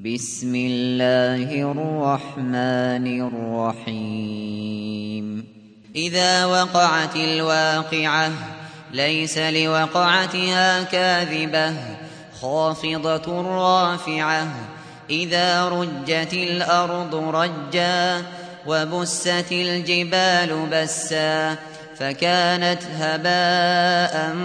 بسم الله الرحمن الرحيم إذا وقعت الواقعة ليس لوقعتها كاذبة خافضة رافعة إذا رجت الأرض رجا وبست الجبال بسا فكانت هباء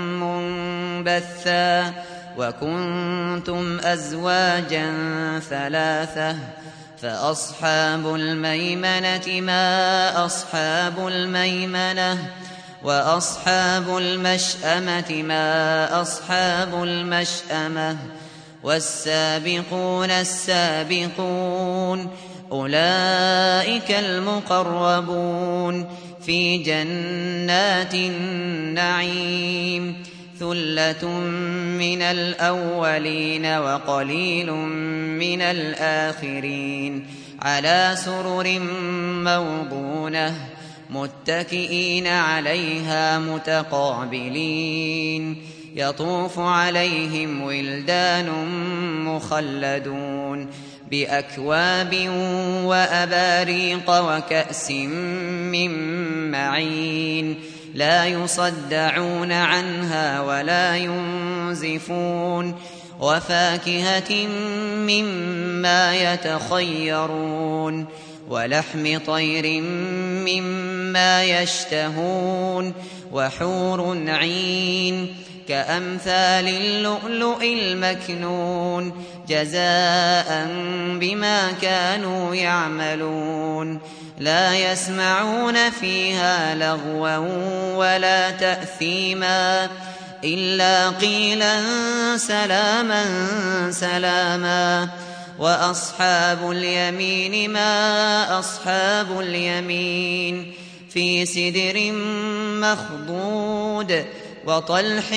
منبثا وكنتم أزواجا ثلاثة فأصحاب الميمنة ما أصحاب الميمنة وأصحاب المشأمة ما أصحاب المشأمة والسابقون السابقون أولئك المقربون في جنات النعيم ثلة من الأولين وقليل من الآخرين على سرر موضونة متكئين عليها متقابلين يطوف عليهم ولدان مخلدون بأكواب وأباريق وكأس من معين لا يصدعون عنها ولا ينزفون وفاكهة مما يتخيرون ولحم طير مما يشتهون وحور عين كأمثال اللؤلؤ المكنون جزاء بما كانوا يعملون لا يسمعون فيها لغوا ولا تأثيما إلا قيلا سلاما سلاما وأصحاب اليمين ما أصحاب اليمين في سدر مخضود وطلح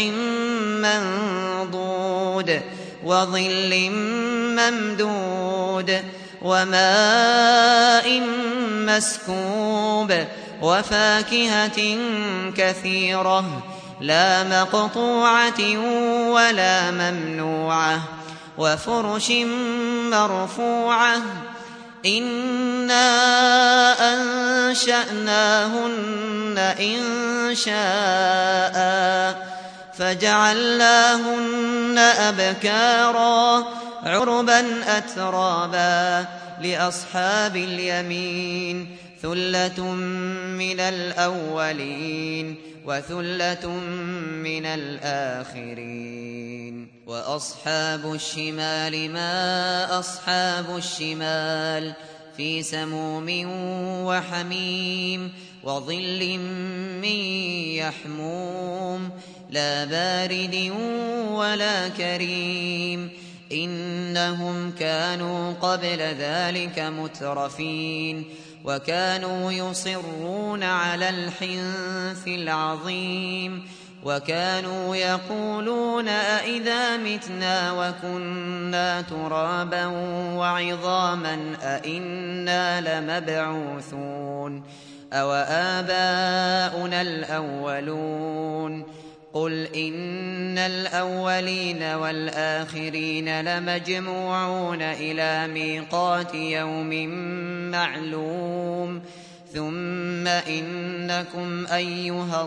منضود وظل ممدود وماء مسكوب وفاكهة كثيرة لا مقطوعة ولا ممنوعة وفرش مرفوعة إنا أنشأناهن إنشاء فجعلناهن أبكارا عربا أترابا لأصحاب اليمين ثلة من الأولين وثلة من الآخرين وأصحاب الشمال ما أصحاب الشمال في سموم وحميم وظل من يحموم لا بارد ولا كريم إنهم كانوا قبل ذلك مترفين وكانوا يصرون على الحنث العظيم وكانوا يقولون أئذا متنا وكنا ترابا وعظاما أئنا لمبعوثون أوآباؤنا الأولون قل إن الأولين والآخرين لمجموعون إلى ميقات يوم معلوم ثم إنكم أيها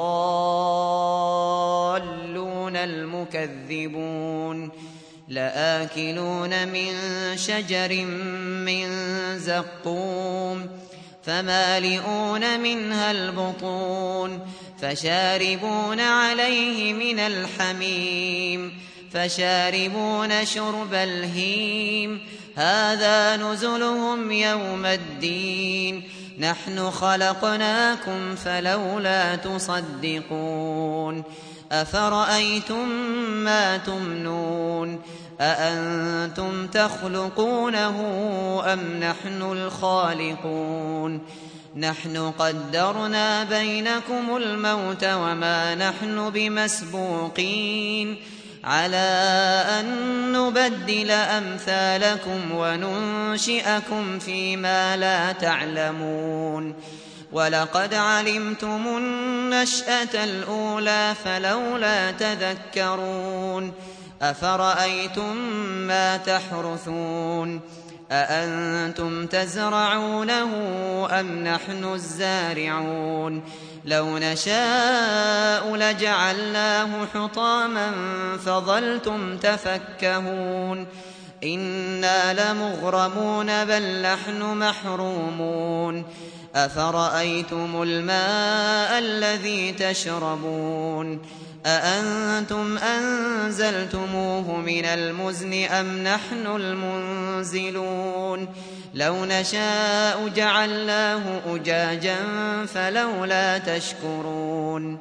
الضالون المكذبون لآكلون من شجر من زقوم فمالئون منها البطون فشاربون عليه من الحميم فشاربون شرب الهيم هذا نزلهم يوم الدين نحن خلقناكم فلولا تصدقون أفرأيتم ما تمنون أأنتم تخلقونه أم نحن الخالقون نحن قدرنا بينكم الموت وما نحن بمسبوقين على أن نبدل أمثالكم وننشئكم فيما لا تعلمون ولقد علمتم النشأة الأولى فلولا تذكرون أفرأيتم ما تحرثون أأنتم تزرعونه أم نحن الزارعون لو نشاء لجعلناه حطاما فظلتم تفكهون إنا لمغرمون بل نحن محرومون أفرأيتم الماء الذي تشربون أأنتم أنزلتموه من المزن أم نحن المنزلون لو نشاء جعلناه أجاجا فلولا تشكرون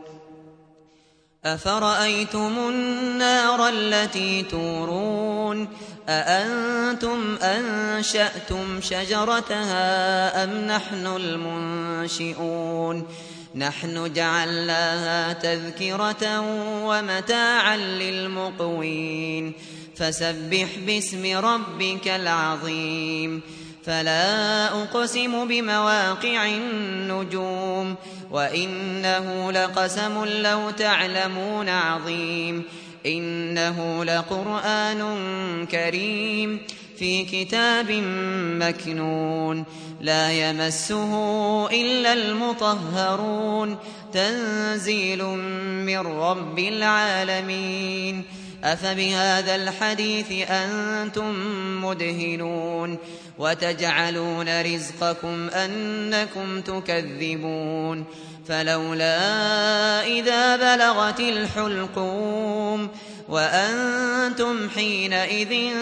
أفرأيتم النار التي تورون أأنتم أنشأتم شجرتها أم نحن المنشئون نحن جعلناها تذكرة ومتاعا للمقوين فسبح باسم ربك العظيم فلا أقسم بمواقع النجوم وإنه لقسم لو تعلمون عظيم إنه لقرآن كريم في كتاب مكنون لا يمسه إلا المطهرون تنزيل من رب العالمين أفبهذا الحديث أنتم مدهنون وتجعلون رزقكم أنكم تكذبون فلولا إذا بلغت الحلقوم وأنتم حينئذ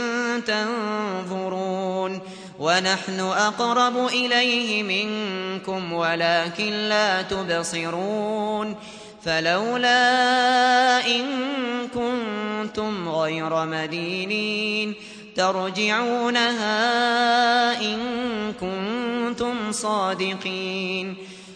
تنظرون ونحن أقرب إليه منكم ولكن لا تبصرون فلولا إن كنتم غير مدينين ترجعونها إن كنتم صادقين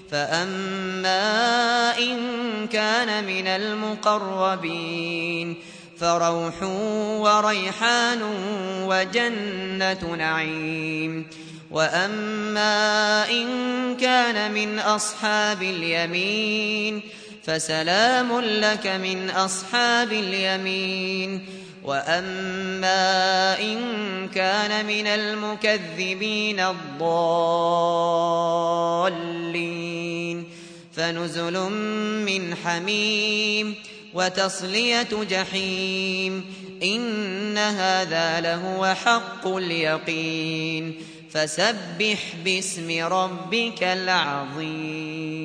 فأما إن كان من المقربين فروح وريحان وجنة نعيم وأما إن كان من أصحاب اليمين فسلام لك من أصحاب اليمين وأما إن كان من المكذبين الضالين فنزل من حميم وتصلية جحيم إن هذا لهو حق اليقين فسبح باسم ربك العظيم